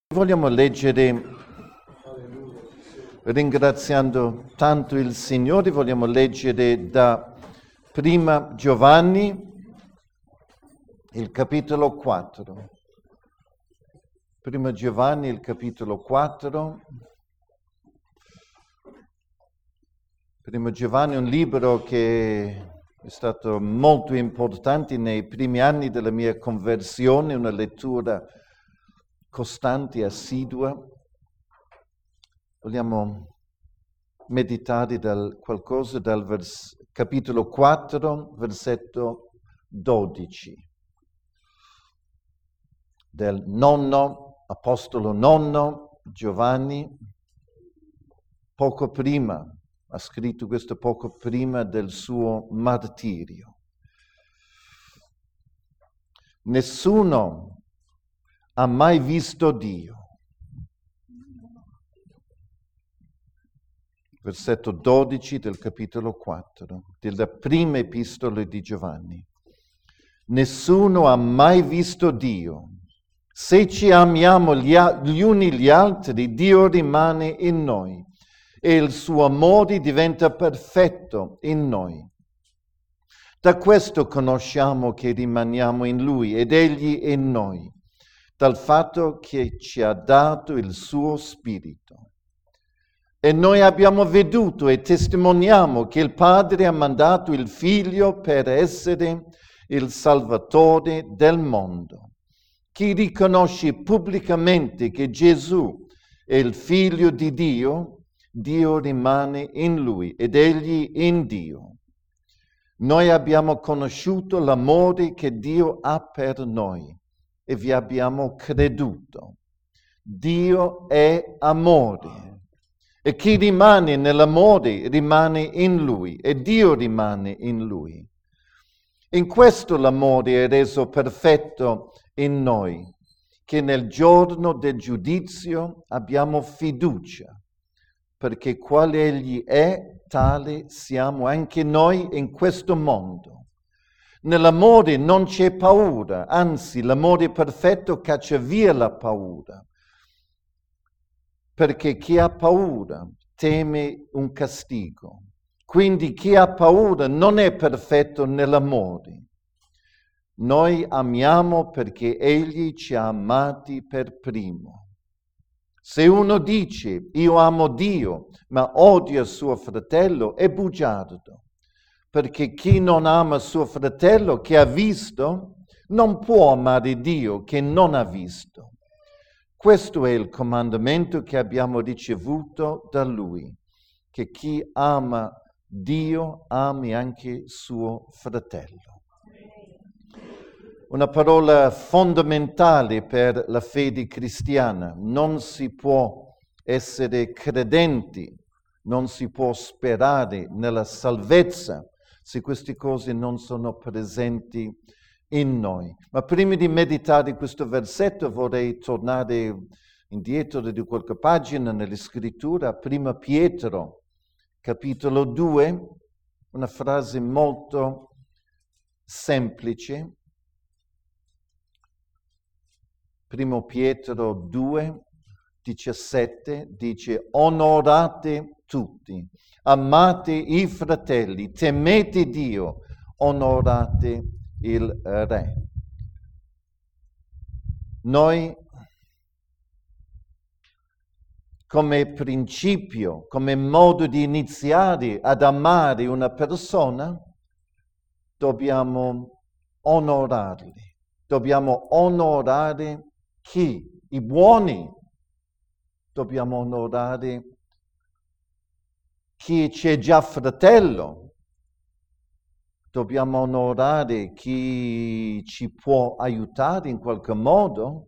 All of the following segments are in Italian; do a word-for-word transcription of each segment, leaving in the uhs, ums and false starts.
Vogliamo leggere, ringraziando tanto il Signore, vogliamo leggere da prima Giovanni, il capitolo quattro. Prima Giovanni, il capitolo quattro. Prima Giovanni è un libro che è stato molto importante nei primi anni della mia conversione, una lettura costante e assidua. Vogliamo meditare dal, qualcosa dal vers, capitolo quattro, versetto dodici, del nonno, apostolo nonno Giovanni, poco prima, ha scritto questo poco prima del suo martirio. Nessuno ha mai visto Dio. Versetto dodici del capitolo quattro, della prima epistola di Giovanni. Nessuno ha mai visto Dio. Se ci amiamo gli, gli uni gli altri, Dio rimane in noi e il suo amore diventa perfetto in noi. Da questo conosciamo che rimaniamo in Lui ed Egli in noi, dal fatto che ci ha dato il suo Spirito. E noi abbiamo veduto e testimoniamo che il Padre ha mandato il Figlio per essere il Salvatore del mondo. Chi riconosce pubblicamente che Gesù è il Figlio di Dio, Dio rimane in Lui ed Egli in Dio. Noi abbiamo conosciuto l'amore che Dio ha per noi e vi abbiamo creduto. Dio è amore. E chi rimane nell'amore rimane in Lui e Dio rimane in Lui. In questo l'amore è reso perfetto in noi, che nel giorno del giudizio abbiamo fiducia, perché quale Egli è, tale siamo anche noi in questo mondo. Nell'amore non c'è paura, anzi l'amore perfetto caccia via la paura. Perché chi ha paura teme un castigo. Quindi chi ha paura non è perfetto nell'amore. Noi amiamo perché Egli ci ha amati per primo. Se uno dice io amo Dio, ma odia suo fratello, è bugiardo. Perché chi non ama suo fratello che ha visto, non può amare Dio che non ha visto. Questo è il comandamento che abbiamo ricevuto da Lui, che chi ama Dio ami anche suo fratello. Una parola fondamentale per la fede cristiana. Non si può essere credenti, non si può sperare nella salvezza se queste cose non sono presenti in noi. Ma prima di meditare questo versetto vorrei tornare indietro di qualche pagina nelle scritture, prima Pietro, capitolo due, una frase molto semplice. Primo Pietro due, diciassette dice: onorate tutti, amate i fratelli, temete Dio, onorate il Re. Noi come principio, come modo di iniziare ad amare una persona, dobbiamo onorarli. Dobbiamo onorare chi? I buoni. Dobbiamo onorare chi ci è già fratello. Dobbiamo onorare chi ci può aiutare in qualche modo.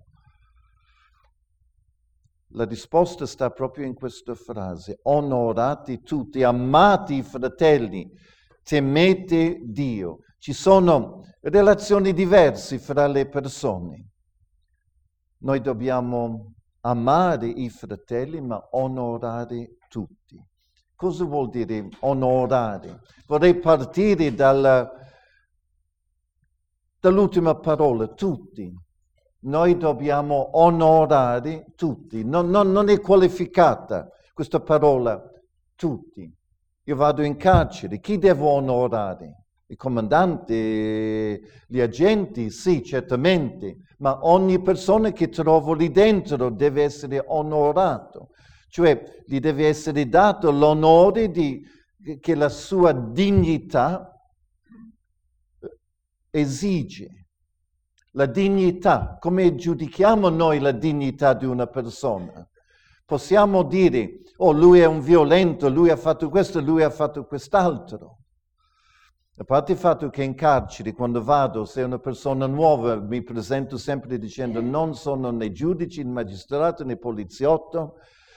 La risposta sta proprio in questa frase: onorate tutti, amate i fratelli, temete Dio. Ci sono relazioni diverse fra le persone. Noi dobbiamo amare i fratelli, ma onorare tutti. Cosa vuol dire onorare? Vorrei partire dalla, dall'ultima parola, tutti. Noi dobbiamo onorare tutti. Non, non, non è qualificata questa parola, tutti. Io vado in carcere, chi devo onorare? I comandanti, gli agenti, sì, certamente, ma ogni persona che trovo lì dentro deve essere onorato, cioè gli deve essere dato l'onore di, che la sua dignità esige. La dignità, come giudichiamo noi la dignità di una persona? Possiamo dire, oh, lui è un violento, lui ha fatto questo, lui ha fatto quest'altro. A parte il fatto che in carcere, quando vado, se è una persona nuova, mi presento sempre dicendo non sono né giudice, né magistrato, né poliziotto,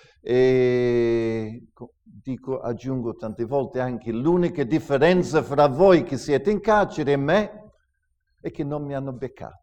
e dico, aggiungo tante volte anche l'unica differenza fra voi che siete in carcere e me è che non mi hanno beccato.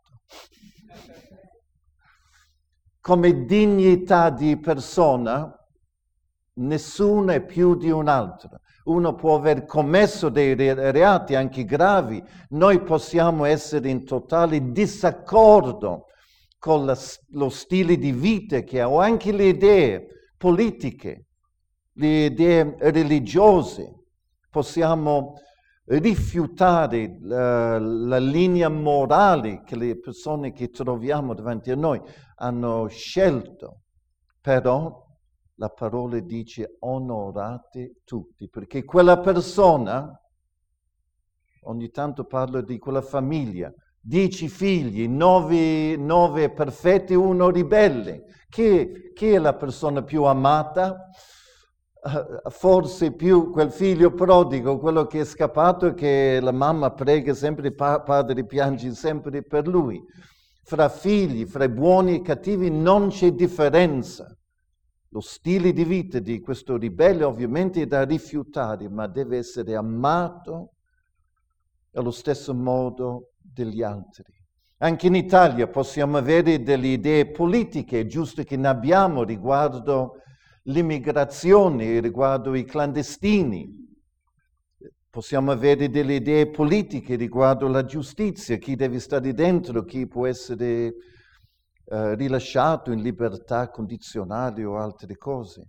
Come dignità di persona, nessuno è più di un altro. Uno può aver commesso dei reati anche gravi, noi possiamo essere in totale disaccordo con la, lo stile di vita che ha, o anche le idee politiche, le idee religiose. Possiamo rifiutare la, la linea morale che le persone che troviamo davanti a noi hanno scelto, però la parola dice onorate tutti, perché quella persona, ogni tanto parlo di quella famiglia, dieci figli, nove, nove perfetti, uno ribelle. Chi, chi è la persona più amata? Uh, forse più quel figlio prodigo, quello che è scappato e che la mamma prega sempre, il pa- padre piange sempre per lui. Fra figli, fra buoni e cattivi non c'è differenza. Lo stile di vita di questo ribelle ovviamente è da rifiutare, ma deve essere amato allo stesso modo degli altri. Anche in Italia possiamo avere delle idee politiche, è giusto che ne abbiamo riguardo l'immigrazione, riguardo i clandestini. Possiamo avere delle idee politiche riguardo la giustizia, chi deve stare dentro, chi può essere eh, rilasciato in libertà condizionale o altre cose.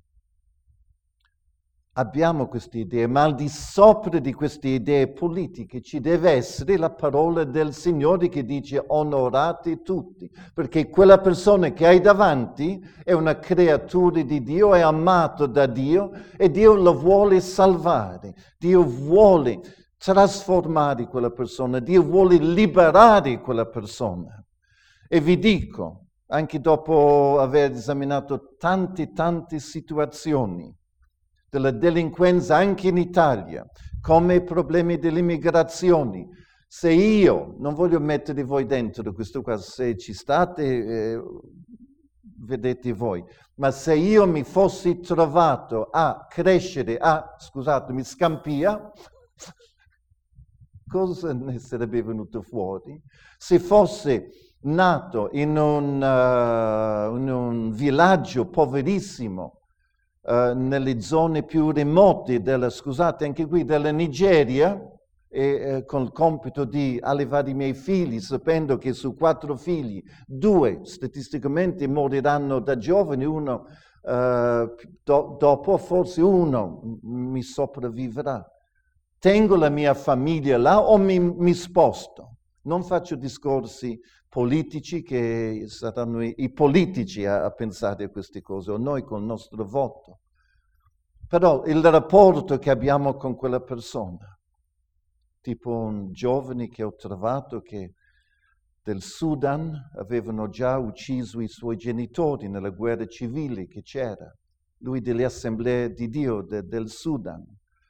Abbiamo queste idee, ma al di sopra di queste idee politiche ci deve essere la parola del Signore che dice onorate tutti, perché quella persona che hai davanti è una creatura di Dio, è amato da Dio e Dio lo vuole salvare, Dio vuole trasformare quella persona, Dio vuole liberare quella persona. E vi dico, anche dopo aver esaminato tante, tante situazioni, della delinquenza anche in Italia, come i problemi dell'immigrazione. Se io, non voglio mettere voi dentro questo qua, se ci state, eh, vedete voi, ma se io mi fossi trovato a crescere a, scusatemi, Scampia, cosa ne sarebbe venuto fuori? Se fosse nato in un, uh, in un villaggio poverissimo, Uh, nelle zone più remote della, scusate, anche qui della Nigeria, e eh, con il compito di allevare i miei figli, sapendo che su quattro figli, due statisticamente moriranno da giovani, uno uh, do, dopo, forse uno mi sopravviverà. Tengo la mia famiglia là o mi, mi sposto? Non faccio discorsi politici che saranno i, i politici a, a pensare a queste cose, o noi col nostro voto. Però il rapporto che abbiamo con quella persona, tipo un giovane che ho trovato che del Sudan avevano già ucciso i suoi genitori nella guerra civile che c'era, lui delle Assemblee di Dio de, del Sudan.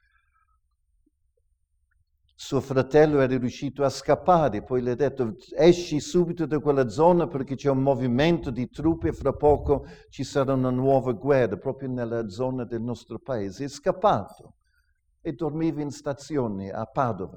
Suo fratello era riuscito a scappare, poi le ha detto esci subito da quella zona perché c'è un movimento di truppe e fra poco ci sarà una nuova guerra proprio nella zona del nostro paese. È scappato e dormiva in stazione a Padova.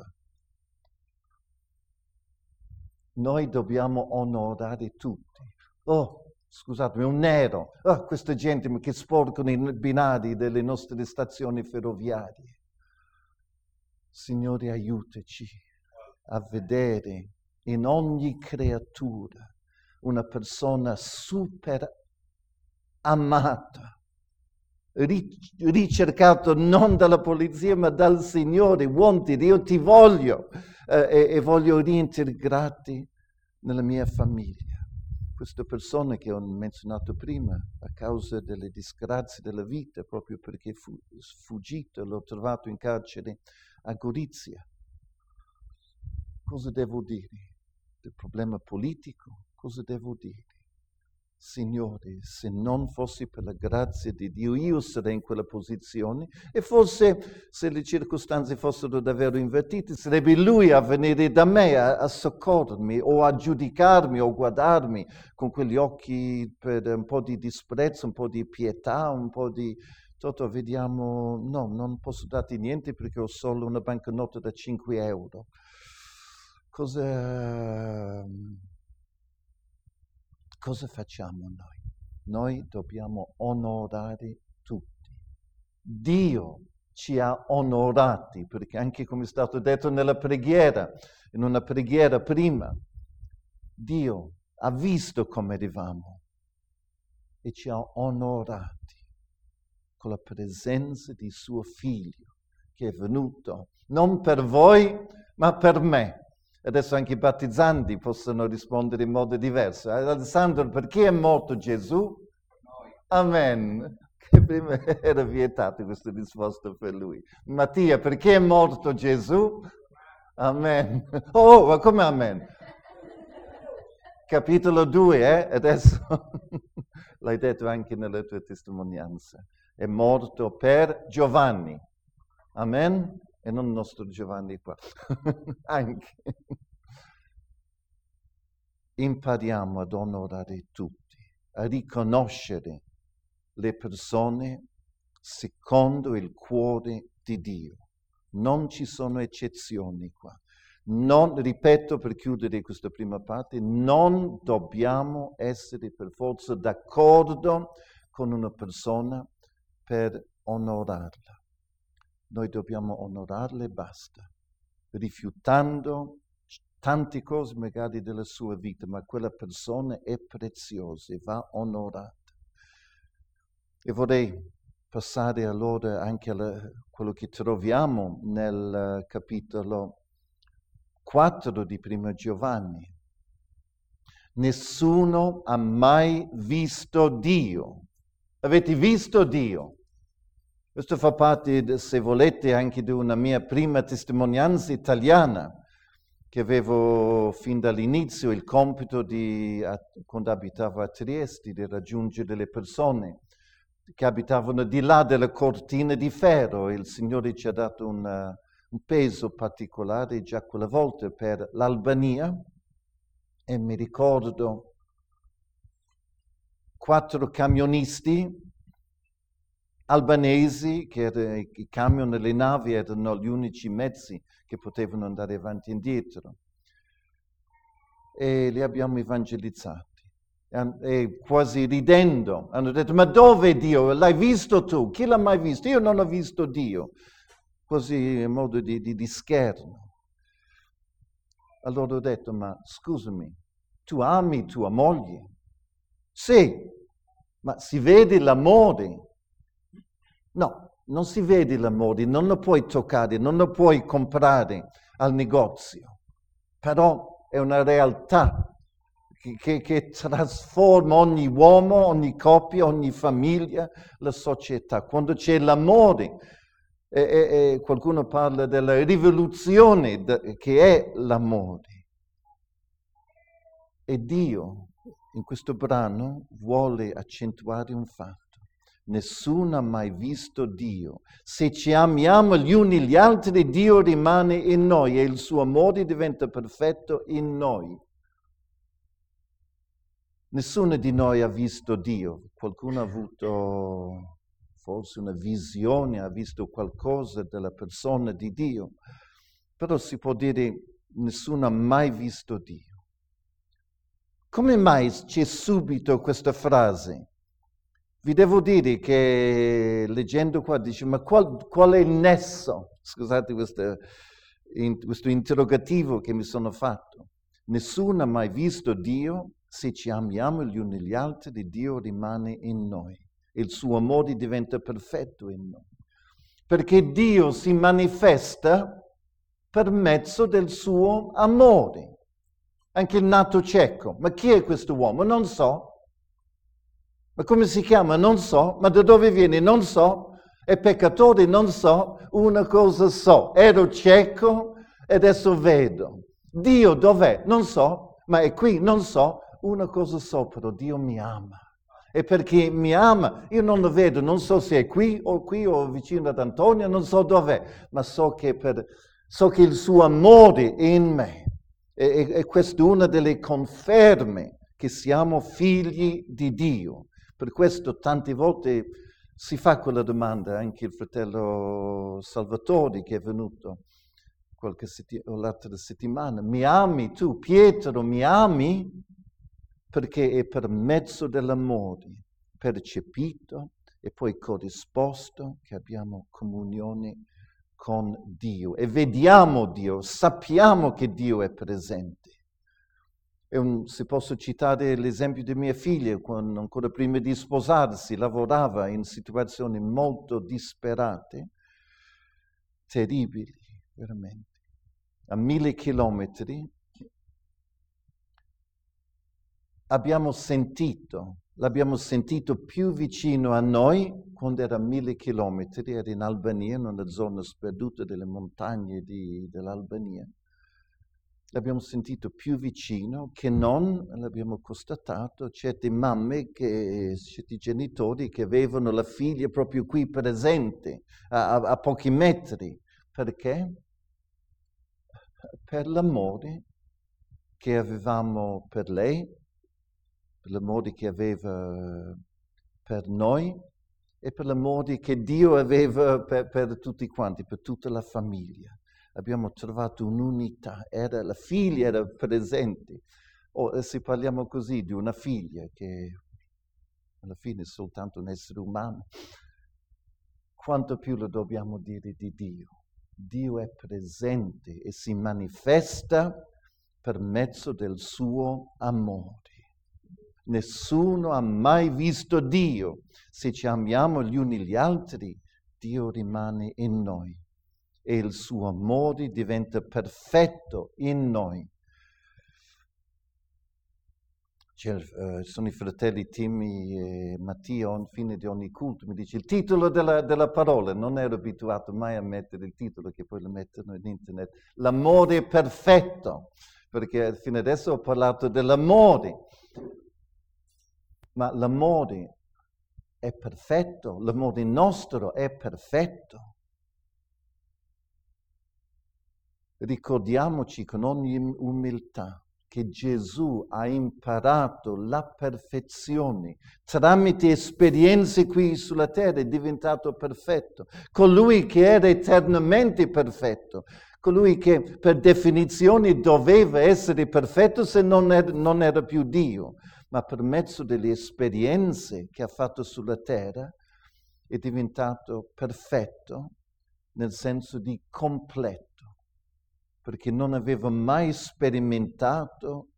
Noi dobbiamo onorare tutti. Oh, scusatemi, un nero. Oh, questa gente che sporcano i binari delle nostre stazioni ferroviarie. Signore, aiutaci a vedere in ogni creatura una persona super amata, ricercato non dalla polizia ma dal Signore. Wanted, io ti voglio eh, e, e voglio reintegrarti nella mia famiglia. Queste persone che ho menzionato prima, a causa delle disgrazie della vita, proprio perché fu fuggito, l'ho trovato in carcere a Gorizia. Cosa devo dire? Del problema politico? Cosa devo dire? Signore, se non fossi per la grazia di Dio, io sarei in quella posizione e forse se le circostanze fossero davvero invertite, sarebbe Lui a venire da me a, a soccorrermi o a giudicarmi o guardarmi con quegli occhi per un po' di disprezzo, un po' di pietà, un po' di... Toto, vediamo, no, non posso darti niente perché ho solo una banconota da cinque euro. Cosa... Cosa facciamo noi? Noi dobbiamo onorare tutti. Dio ci ha onorati, perché anche come è stato detto nella preghiera, in una preghiera prima, Dio ha visto come eravamo e ci ha onorati con la presenza di suo Figlio, che è venuto non per voi, ma per me. Adesso anche i battezzanti possono rispondere in modo diverso. Alessandro, perché è morto Gesù? Noi. Amen. Che prima era vietato questa risposta per lui. Mattia, perché è morto Gesù? Amen. Oh, ma come amen? Capitolo due, eh? Adesso l'hai detto anche nella tua testimonianza. È morto per Giovanni. Amen? E non il nostro Giovanni qua. Anche. Impariamo ad onorare tutti, a riconoscere le persone secondo il cuore di Dio. Non ci sono eccezioni qua. Non, ripeto per chiudere questa prima parte, non dobbiamo essere per forza d'accordo con una persona per onorarla. Noi dobbiamo onorarla e basta, rifiutando tante cose magari della sua vita, ma quella persona è preziosa e va onorata. E vorrei passare allora anche a quello che troviamo nel capitolo quattro di Prima Giovanni. Nessuno ha mai visto Dio. Avete visto Dio? Questo fa parte, se volete, anche di una mia prima testimonianza italiana, che avevo fin dall'inizio il compito di, quando abitavo a Trieste, di raggiungere le persone che abitavano di là della cortina di ferro. Il Signore ci ha dato una, un peso particolare già quella volta per l'Albania e mi ricordo quattro camionisti albanesi, che era, i camion e le navi erano gli unici mezzi che potevano andare avanti e indietro. E li abbiamo evangelizzati. E, e quasi ridendo hanno detto: ma dove è Dio? L'hai visto tu? Chi l'ha mai visto? Io non ho visto Dio. Così in modo di, di, di scherno. Allora ho detto: ma scusami, tu ami tua moglie? Sì, ma si vede l'amore. No, non si vede l'amore, non lo puoi toccare, non lo puoi comprare al negozio, però è una realtà che, che, che trasforma ogni uomo, ogni coppia, ogni famiglia, la società. Quando c'è l'amore, e, e, e qualcuno parla della rivoluzione de, che è l'amore. E Dio, in questo brano, vuole accentuare un fatto. Nessuno ha mai visto Dio. Se ci amiamo gli uni gli altri, Dio rimane in noi e il suo amore diventa perfetto in noi. Nessuno di noi ha visto Dio. Qualcuno ha avuto forse una visione, ha visto qualcosa della persona di Dio. Però si può dire nessuno ha mai visto Dio. Come mai c'è subito questa frase? Vi devo dire che leggendo qua dice: ma qual, qual è il nesso? Scusate questo, in, questo interrogativo che mi sono fatto. Nessuno ha mai visto Dio, Se ci amiamo gli uni gli altri, Dio rimane in noi. Il suo amore diventa perfetto in noi. Perché Dio si manifesta per mezzo del suo amore. Anche il nato cieco. Ma chi è questo uomo? Non so. Ma come si chiama? Non so. Ma da dove viene? Non so. È peccatore? Non so. Una cosa so. Ero cieco e adesso vedo. Dio dov'è? Non so. Ma è qui? Non so. Una cosa so, però Dio mi ama. E perché mi ama, io non lo vedo. Non so se è qui o qui o vicino ad Antonio. Non so dov'è. Ma so che, per, so che il suo amore è in me. E, e questa è una delle conferme che siamo figli di Dio. Per questo tante volte si fa quella domanda, anche il fratello Salvatore che è venuto qualche setti- l'altra settimana. Mi ami tu, Pietro, mi ami? Perché è per mezzo dell'amore percepito e poi corrisposto che abbiamo comunione con Dio e vediamo Dio, sappiamo che Dio è presente. E un, se posso citare l'esempio di mia figlia, quando ancora prima di sposarsi lavorava in situazioni molto disperate, terribili, veramente, a mille chilometri, abbiamo sentito, l'abbiamo sentito più vicino a noi quando era a mille chilometri, era in Albania, in una zona sperduta delle montagne di, dell'Albania. L'abbiamo sentito più vicino che non, l'abbiamo constatato, certe mamme, che, certi genitori che avevano la figlia proprio qui presente, a, a, a pochi metri. Perché? Per l'amore che avevamo per lei, per l'amore che aveva per noi e per l'amore che Dio aveva per, per tutti quanti, per tutta la famiglia. Abbiamo trovato un'unità, era, la figlia era presente. O se parliamo così di una figlia che alla fine è soltanto un essere umano, quanto più lo dobbiamo dire di Dio? Dio è presente e si manifesta per mezzo del suo amore. Nessuno ha mai visto Dio. Se ci amiamo gli uni gli altri, Dio rimane in noi e il suo amore diventa perfetto in noi. C'è, uh, sono i fratelli Timmy e Mattia, alla fine di ogni culto, mi dice il titolo della, della parola. Non ero abituato mai a mettere il titolo, che poi lo mettono in internet. L'amore perfetto, perché fino adesso ho parlato dell'amore. Ma l'amore è perfetto, l'amore nostro è perfetto. Ricordiamoci con ogni umiltà che Gesù ha imparato la perfezione tramite esperienze qui sulla terra, è diventato perfetto. Colui che era eternamente perfetto, colui che per definizione doveva essere perfetto se non era, non era più Dio, ma per mezzo delle esperienze che ha fatto sulla terra è diventato perfetto nel senso di completo. Perché non aveva mai sperimentato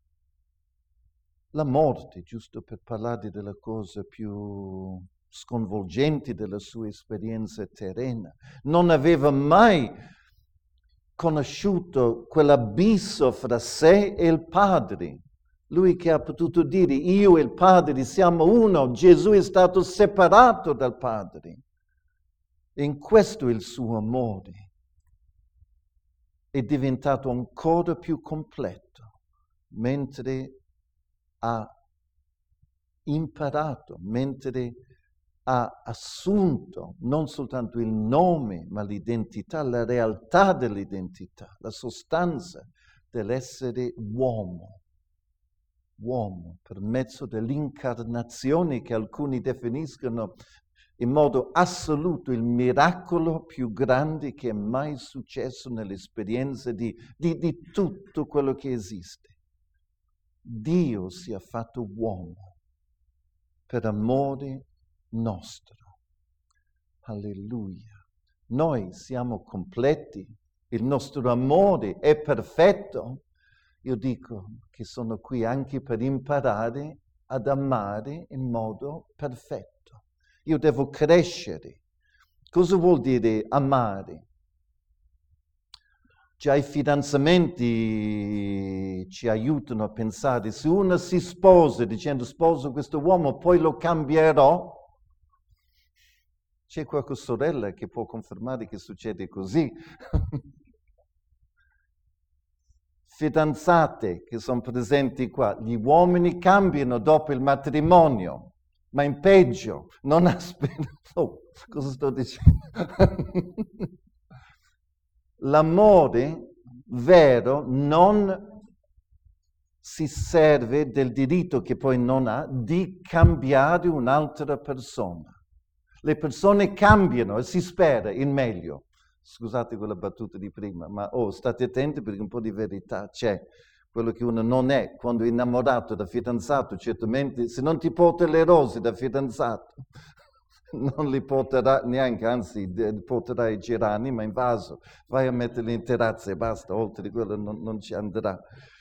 la morte, giusto per parlare della cosa più sconvolgente della sua esperienza terrena. Non aveva mai conosciuto quell'abisso fra sé e il Padre. Lui che ha potuto dire, io e il Padre siamo uno, Gesù è stato separato dal Padre. E in questo è il suo amore. È diventato ancora più completo, mentre ha imparato, mentre ha assunto non soltanto il nome, ma l'identità, la realtà dell'identità, la sostanza dell'essere uomo. Uomo, per mezzo dell'incarnazione che alcuni definiscono in modo assoluto il miracolo più grande che è mai successo nell'esperienza di, di, di tutto quello che esiste. Dio si è fatto uomo per amore nostro. Alleluia. Noi siamo completi, il nostro amore è perfetto Io dico che sono qui anche per imparare ad amare in modo perfetto. Io devo crescere. Cosa vuol dire amare? Già i fidanzamenti ci aiutano a pensare, se uno si sposa dicendo sposo questo uomo, poi lo cambierò, c'è qualche sorella che può confermare che succede così. Fidanzate che sono presenti qua, gli uomini cambiano dopo il matrimonio, ma in peggio, non aspettano. Oh, cosa sto dicendo? L'amore vero non si serve del diritto che poi non ha di cambiare un'altra persona. Le persone cambiano e si spera in meglio. Scusate quella battuta di prima, ma oh, state attenti perché un po' di verità c'è. Quello che uno non è quando è innamorato da fidanzato, certamente, se non ti porta le rose da fidanzato, non li porterà neanche, anzi porterà i gerani, ma in vaso, vai a metterli in terrazza e basta, oltre di quello non, non ci andrà.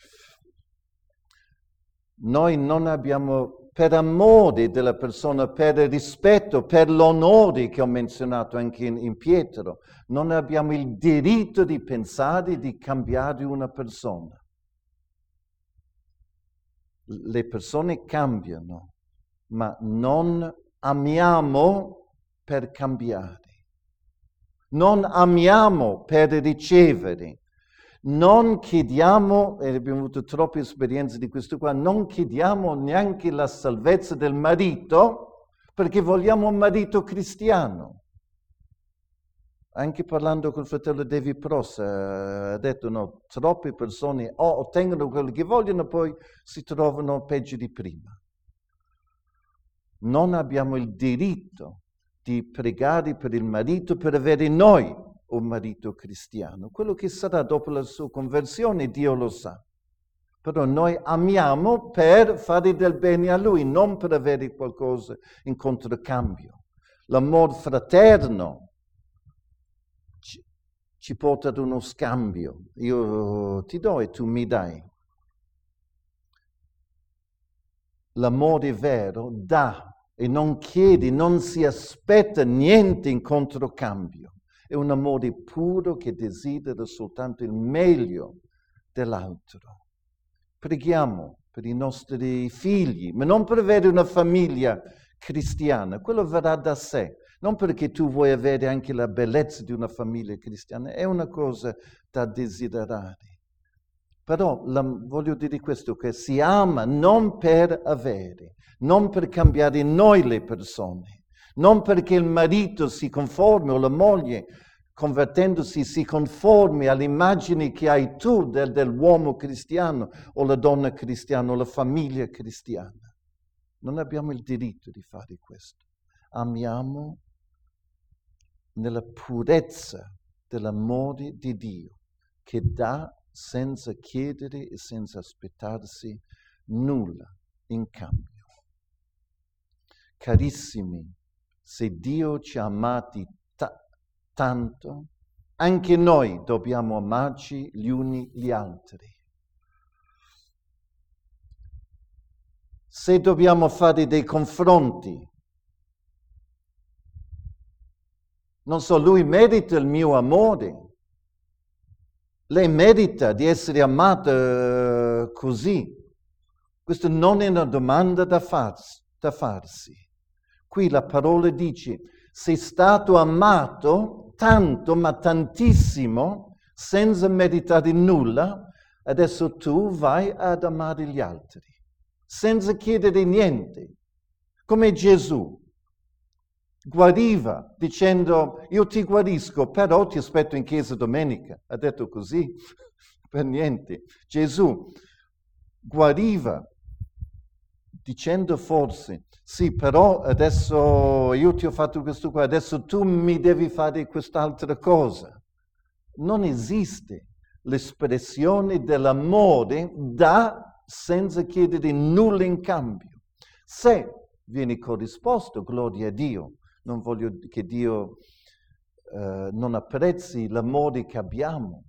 Noi non abbiamo, per amore della persona, per rispetto, per l'onore che ho menzionato anche in, in Pietro, non abbiamo il diritto di pensare di cambiare una persona. Le persone cambiano, ma non amiamo per cambiare. Non amiamo per ricevere. Non chiediamo, e abbiamo avuto troppe esperienze di questo qua, non chiediamo neanche la salvezza del marito perché vogliamo un marito cristiano. Anche parlando col fratello David Pross, eh, ha detto no, troppe persone o ottengono quello che vogliono, poi si trovano peggio di prima. Non abbiamo il diritto di pregare per il marito per avere noi un marito cristiano. Quello che sarà dopo la sua conversione, Dio lo sa. Però noi amiamo per fare del bene a Lui, non per avere qualcosa in controcambio. L'amor fraterno ci, ci porta ad uno scambio. Io ti do e tu mi dai. L'amore vero dà e non chiede, non si aspetta niente in controcambio. È un amore puro che desidera soltanto il meglio dell'altro. Preghiamo per i nostri figli, ma non per avere una famiglia cristiana. Quello verrà da sé. Non perché tu vuoi avere anche la bellezza di una famiglia cristiana. È una cosa da desiderare. Però la, voglio dire questo, che si ama non per avere, non per cambiare noi le persone. Non perché il marito si conformi o la moglie, convertendosi, si conformi all'immagine che hai tu del, dell'uomo cristiano o la donna cristiana o la famiglia cristiana. Non abbiamo il diritto di fare questo. Amiamo nella purezza dell'amore di Dio, che dà senza chiedere e senza aspettarsi nulla in cambio. Carissimi, se Dio ci ha amati ta- tanto, anche noi dobbiamo amarci gli uni gli altri. Se dobbiamo fare dei confronti, non so, lui merita il mio amore, lei merita di essere amata così. Questa non è una domanda da farsi. Da farsi. Qui la parola dice, sei stato amato tanto, ma tantissimo, senza meritare nulla, adesso tu vai ad amare gli altri, senza chiedere niente. Come Gesù guariva dicendo, io ti guarisco, però ti aspetto in chiesa domenica. Ha detto così, per niente. Gesù guariva dicendo forse, sì, però adesso io ti ho fatto questo qua, adesso tu mi devi fare quest'altra cosa. Non esiste l'espressione dell'amore da senza chiedere nulla in cambio. Se viene corrisposto, gloria a Dio, non voglio che Dio eh, non apprezzi l'amore che abbiamo,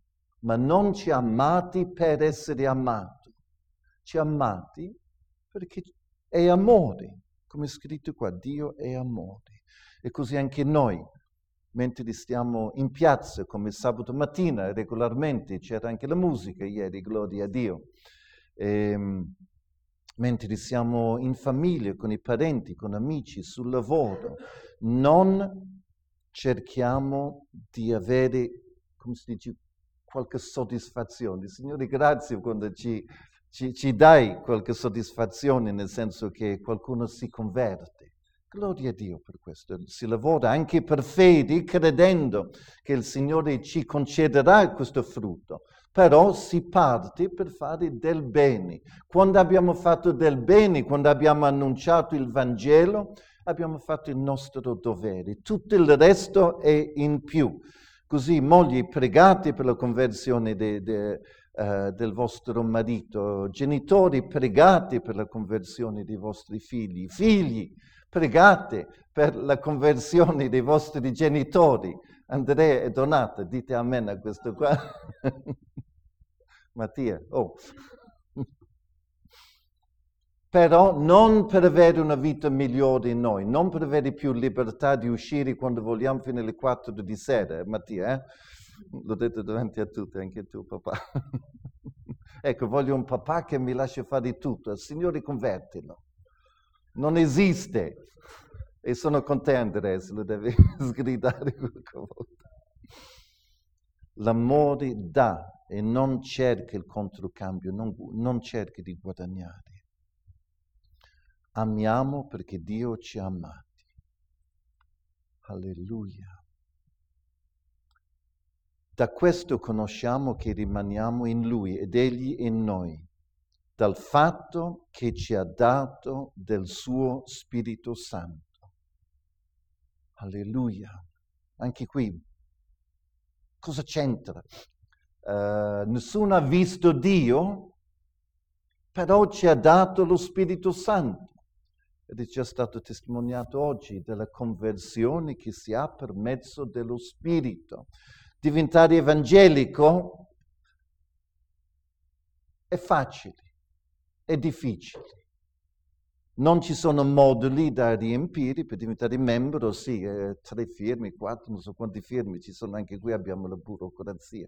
ma non ci ha amati per essere amati. Ci ha amati perché è amore. Come è scritto qua, Dio è amore. E così anche noi, mentre stiamo in piazza, come sabato mattina, regolarmente, c'era anche la musica ieri, gloria a Dio. E, mentre siamo in famiglia, con i parenti, con amici, sul lavoro, non cerchiamo di avere, come si dice, qualche soddisfazione. Signore, grazie quando ci, ci, ci dai qualche soddisfazione, nel senso che qualcuno si converte. Gloria a Dio per questo. Si lavora anche per fede, credendo che il Signore ci concederà questo frutto. Però si parte per fare del bene. Quando abbiamo fatto del bene, quando abbiamo annunciato il Vangelo, abbiamo fatto il nostro dovere. Tutto il resto è in più. Così, mogli, pregate per la conversione de, de, uh, del vostro marito. Genitori, pregate per la conversione dei vostri figli. Figli, pregate per la conversione dei vostri genitori. Andrea e Donata, dite amen a questo qua. Mattia, oh. Però non per avere una vita migliore in noi, non per avere più libertà di uscire quando vogliamo fino alle quattro di sera, Mattia, eh? L'ho detto davanti a tutti, anche tu papà. Ecco, voglio un papà che mi lascia fare tutto, il Signore convertilo. Non esiste. E sono contento adesso, lo devi sgridare qualche volta. L'amore dà e non cerca il controcambio, non, non cerca di guadagnare. Amiamo perché Dio ci ha amati. Alleluia. Da questo conosciamo che rimaniamo in Lui ed Egli in noi, dal fatto che ci ha dato del suo Spirito Santo. Alleluia. Anche qui, cosa c'entra? Uh, nessuno ha visto Dio, però ci ha dato lo Spirito Santo. Ed è già stato testimoniato oggi della conversione che si ha per mezzo dello Spirito. Diventare evangelico è facile, è difficile. Non ci sono moduli da riempire per diventare membro, sì, eh, tre firme, quattro, non so quanti firme ci sono, anche qui abbiamo la burocrazia.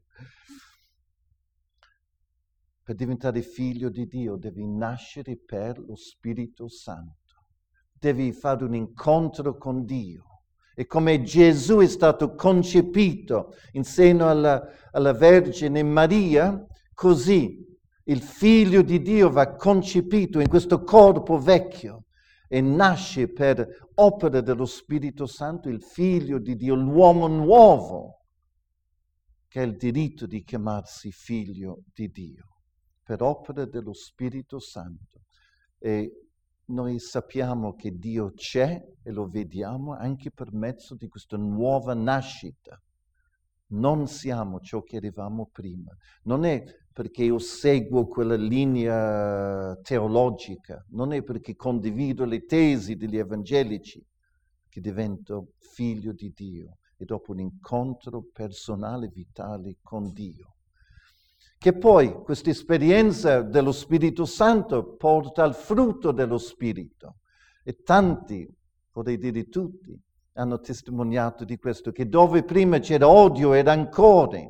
Per diventare figlio di Dio devi nascere per lo Spirito Santo. Devi fare un incontro con Dio. E come Gesù è stato concepito in seno alla, alla Vergine Maria, così il Figlio di Dio va concepito in questo corpo vecchio e nasce per opera dello Spirito Santo il Figlio di Dio, l'uomo nuovo, che ha il diritto di chiamarsi Figlio di Dio, per opera dello Spirito Santo. E noi sappiamo che Dio c'è e lo vediamo anche per mezzo di questa nuova nascita. Non siamo ciò che eravamo prima. Non è perché io seguo quella linea teologica, non è perché condivido le tesi degli evangelici che divento figlio di Dio e dopo un incontro personale, vitale con Dio. Che poi questa esperienza dello Spirito Santo porta al frutto dello Spirito. E tanti, vorrei dire tutti, hanno testimoniato di questo, che dove prima c'era odio e rancore,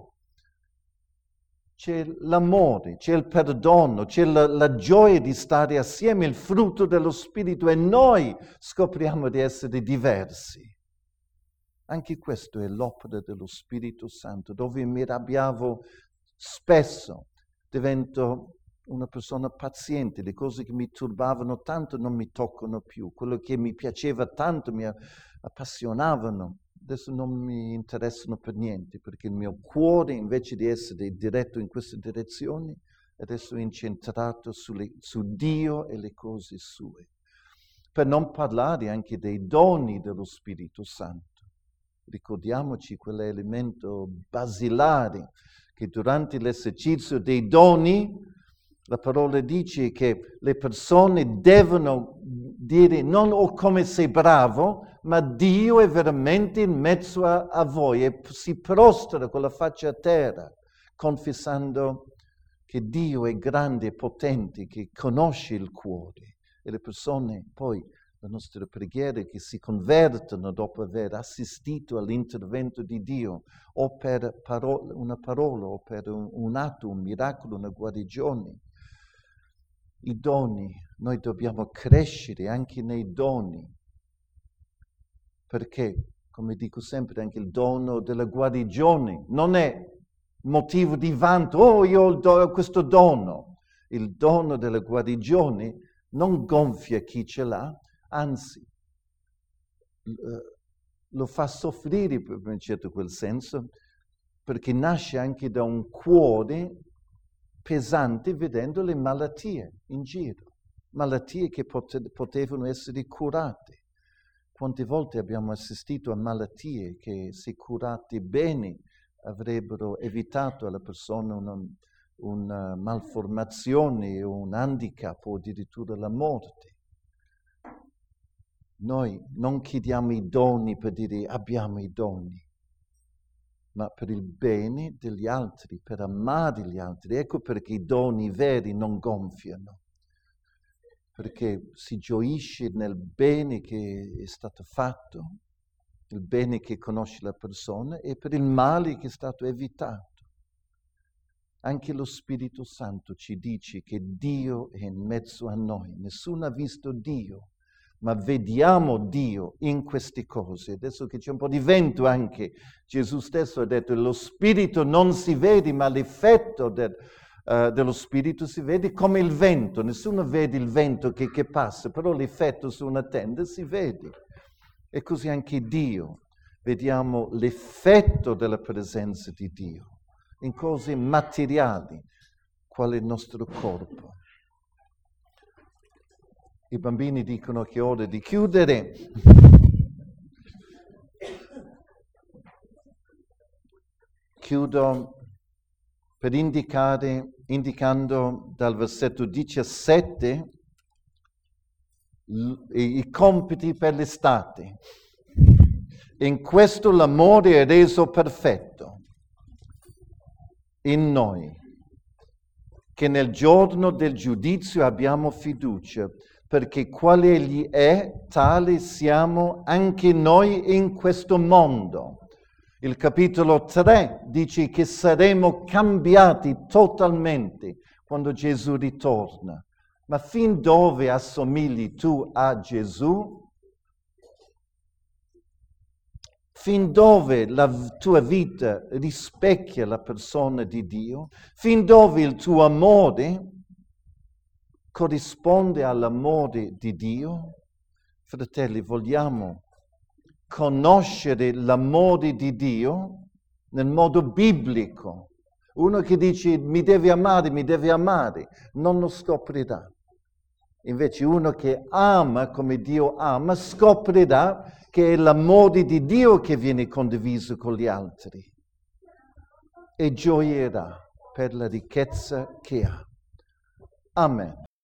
c'è l'amore, c'è il perdono, c'è la, la gioia di stare assieme, il frutto dello Spirito, e noi scopriamo di essere diversi. Anche questo è l'opera dello Spirito Santo, dove mi arrabbiavo spesso, divento una persona paziente, le cose che mi turbavano tanto non mi toccano più, quello che mi piaceva tanto, mi appassionavano, adesso non mi interessano per niente, perché il mio cuore, invece di essere diretto in queste direzioni, adesso è incentrato sulle, su Dio e le cose sue. Per non parlare anche dei doni dello Spirito Santo. Ricordiamoci quell'elemento basilare che durante l'esercizio dei doni, la parola dice che le persone devono dire non oh, come sei bravo, ma Dio è veramente in mezzo a, a voi e si prostra con la faccia a terra, confessando che Dio è grande e potente, che conosce il cuore. E le persone poi, la nostra preghiera, che si convertono dopo aver assistito all'intervento di Dio, o per parola, una parola, o per un, un atto, un miracolo, una guarigione. I doni, noi dobbiamo crescere anche nei doni, perché, come dico sempre, anche il dono della guarigione non è motivo di vanto. Oh, io ho do- questo dono. Il dono della guarigione non gonfia chi ce l'ha, anzi, lo fa soffrire in un certo quel senso, perché nasce anche da un cuore pesante vedendo le malattie in giro, malattie che pote- potevano essere curate. Quante volte abbiamo assistito a malattie che, se curate bene, avrebbero evitato alla persona una, una malformazione, un handicap o addirittura la morte. Noi non chiediamo i doni per dire abbiamo i doni, ma per il bene degli altri, per amare gli altri. Ecco perché i doni veri non gonfiano, perché si gioisce nel bene che è stato fatto, il bene che conosce la persona, e per il male che è stato evitato. Anche lo Spirito Santo ci dice che Dio è in mezzo a noi. Nessuno ha visto Dio, ma vediamo Dio in queste cose. Adesso che c'è un po' di vento anche, Gesù stesso ha detto lo Spirito non si vede, ma l'effetto del, uh, dello Spirito si vede come il vento. Nessuno vede il vento che, che passa, però l'effetto su una tenda si vede. E così anche Dio. Vediamo l'effetto della presenza di Dio in cose materiali, quale il nostro corpo. I bambini dicono che è ora di chiudere. Chiudo per indicare, indicando dal versetto diciassette i, i compiti per l'estate. In questo l'amore è reso perfetto in noi, che nel giorno del giudizio abbiamo fiducia, perché quale Egli è, tale siamo anche noi in questo mondo. Il capitolo tre dice che saremo cambiati totalmente quando Gesù ritorna. Ma fin dove assomigli tu a Gesù? Fin dove la tua vita rispecchia la persona di Dio? Fin dove il tuo amore corrisponde all'amore di Dio? Fratelli, vogliamo conoscere l'amore di Dio nel modo biblico. Uno che dice mi deve amare, mi deve amare, non lo scoprirà. Invece uno che ama come Dio ama, scoprirà che è l'amore di Dio che viene condiviso con gli altri e gioierà per la ricchezza che ha. Amen.